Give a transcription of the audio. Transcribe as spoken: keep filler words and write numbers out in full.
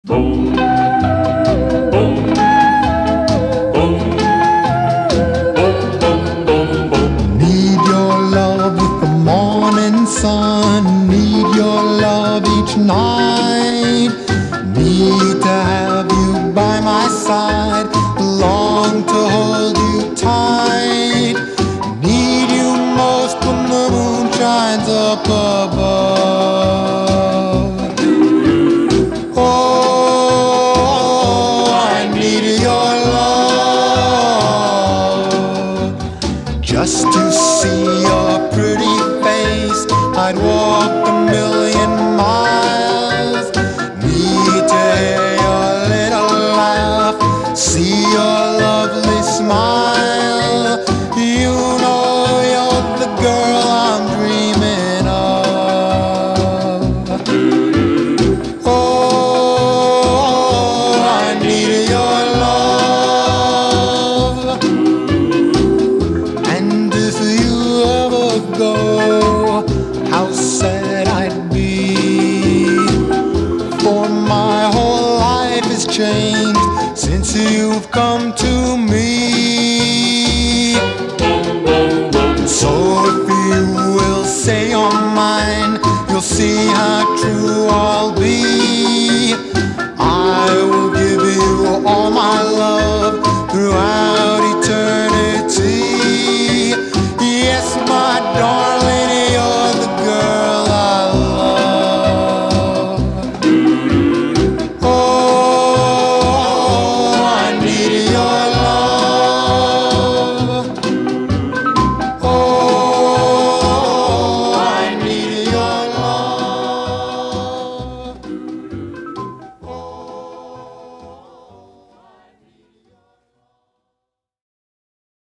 Boom, boom, boom, boom, boom, boom, boom. Need your love with the morning sun. Need your love each night. Need to have you by my side. Long to hold you tight. Need you most when the moon shines up above. Oh, I need your love. Just to see your pretty face, I'd walk a million miles. Need to hear your little laugh, see your lovely smile. You know you're the girl I'm dreaming of. Oh, I need your love. And if you ever go, how sad I'd be. For my whole life has changed since you've come to me.